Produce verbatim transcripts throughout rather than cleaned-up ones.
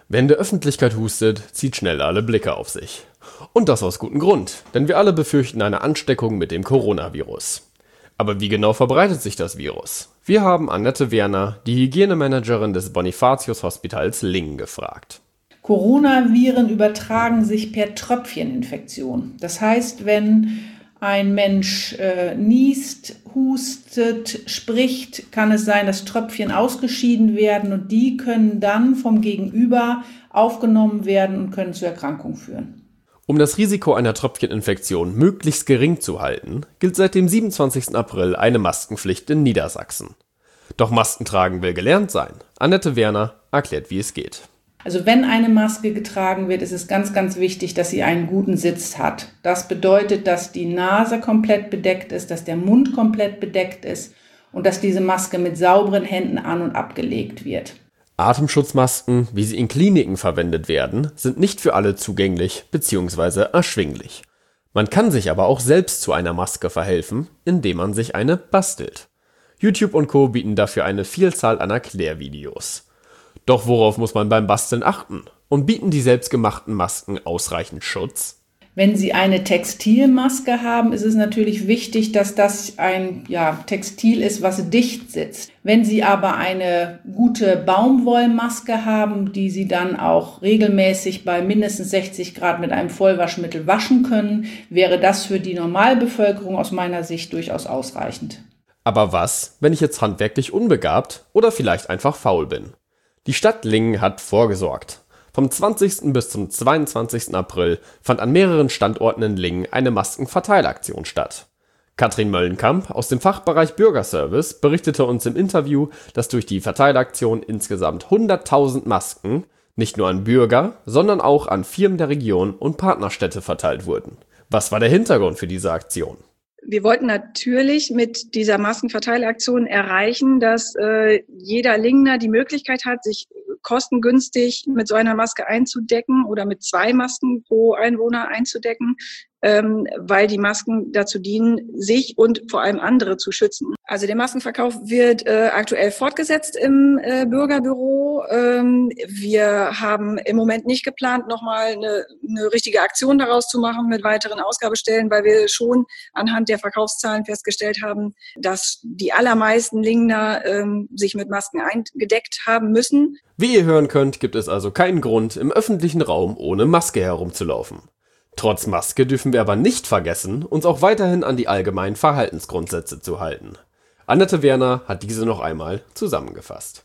Wer in der Öffentlichkeit hustet, zieht schnell alle Blicke auf sich. Und das aus gutem Grund, denn wir alle befürchten eine Ansteckung mit dem Coronavirus. Aber wie genau verbreitet sich das Virus? Wir haben Annette Werner, die Hygienemanagerin des Bonifatius-Hospitals Lingen, gefragt. Coronaviren übertragen sich per Tröpfcheninfektion. Das heißt, wenn ein Mensch äh, niest, hustet, spricht, kann es sein, dass Tröpfchen ausgeschieden werden und die können dann vom Gegenüber aufgenommen werden und können zur Erkrankung führen. Um das Risiko einer Tröpfcheninfektion möglichst gering zu halten, gilt seit dem siebenundzwanzigsten April eine Maskenpflicht in Niedersachsen. Doch Masken tragen will gelernt sein. Annette Werner erklärt, wie es geht. Also wenn eine Maske getragen wird, ist es ganz, ganz wichtig, dass sie einen guten Sitz hat. Das bedeutet, dass die Nase komplett bedeckt ist, dass der Mund komplett bedeckt ist und dass diese Maske mit sauberen Händen an- und abgelegt wird. Atemschutzmasken, wie sie in Kliniken verwendet werden, sind nicht für alle zugänglich bzw. erschwinglich. Man kann sich aber auch selbst zu einer Maske verhelfen, indem man sich eine bastelt. YouTube und Co. bieten dafür eine Vielzahl an Erklärvideos. Doch worauf muss man beim Basteln achten? Und bieten die selbstgemachten Masken ausreichend Schutz? Wenn Sie eine Textilmaske haben, ist es natürlich wichtig, dass das ein ja, Textil ist, was dicht sitzt. Wenn Sie aber eine gute Baumwollmaske haben, die Sie dann auch regelmäßig bei mindestens sechzig Grad mit einem Vollwaschmittel waschen können, wäre das für die Normalbevölkerung aus meiner Sicht durchaus ausreichend. Aber was, wenn ich jetzt handwerklich unbegabt oder vielleicht einfach faul bin? Die Stadt Lingen hat vorgesorgt. Vom zwanzigsten bis zum zweiundzwanzigsten April fand an mehreren Standorten in Lingen eine Maskenverteilaktion statt. Katrin Möllenkamp aus dem Fachbereich Bürgerservice berichtete uns im Interview, dass durch die Verteilaktion insgesamt hunderttausend Masken nicht nur an Bürger, sondern auch an Firmen der Region und Partnerstädte verteilt wurden. Was war der Hintergrund für diese Aktion? Wir wollten natürlich mit dieser Maskenverteilaktion erreichen, dass äh, jeder Lingener die Möglichkeit hat, sich kostengünstig mit so einer Maske einzudecken oder mit zwei Masken pro Einwohner einzudecken, ähm, weil die Masken dazu dienen, sich und vor allem andere zu schützen. Also der Maskenverkauf wird äh, aktuell fortgesetzt im äh, Bürgerbüro. Ähm, wir haben im Moment nicht geplant, nochmal eine, eine richtige Aktion daraus zu machen mit weiteren Ausgabestellen, weil wir schon anhand der Verkaufszahlen festgestellt haben, dass die allermeisten Lingener ähm, sich mit Masken eingedeckt haben müssen. Wie ihr hören könnt, gibt es also keinen Grund, im öffentlichen Raum ohne Maske herumzulaufen. Trotz Maske dürfen wir aber nicht vergessen, uns auch weiterhin an die allgemeinen Verhaltensgrundsätze zu halten. Annette Werner hat diese noch einmal zusammengefasst.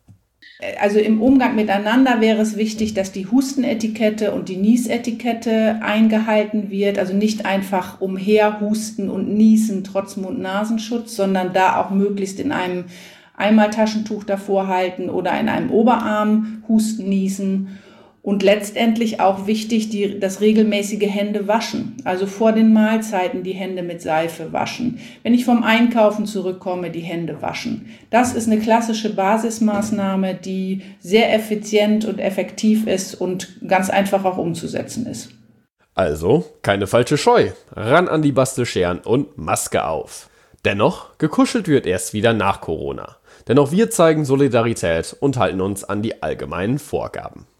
Also im Umgang miteinander wäre es wichtig, dass die Hustenetikette und die Niesetikette eingehalten wird. Also nicht einfach umherhusten und niesen trotz Mund-Nasenschutz, sondern da auch möglichst in einem Einmaltaschentuch davor halten oder in einem Oberarm husten, niesen. Und letztendlich auch wichtig, die, das regelmäßige Händewaschen. Also vor den Mahlzeiten die Hände mit Seife waschen. Wenn ich vom Einkaufen zurückkomme, die Hände waschen. Das ist eine klassische Basismaßnahme, die sehr effizient und effektiv ist und ganz einfach auch umzusetzen ist. Also, keine falsche Scheu. Ran an die Bastelscheren und Maske auf. Dennoch, gekuschelt wird erst wieder nach Corona. Denn auch wir zeigen Solidarität und halten uns an die allgemeinen Vorgaben.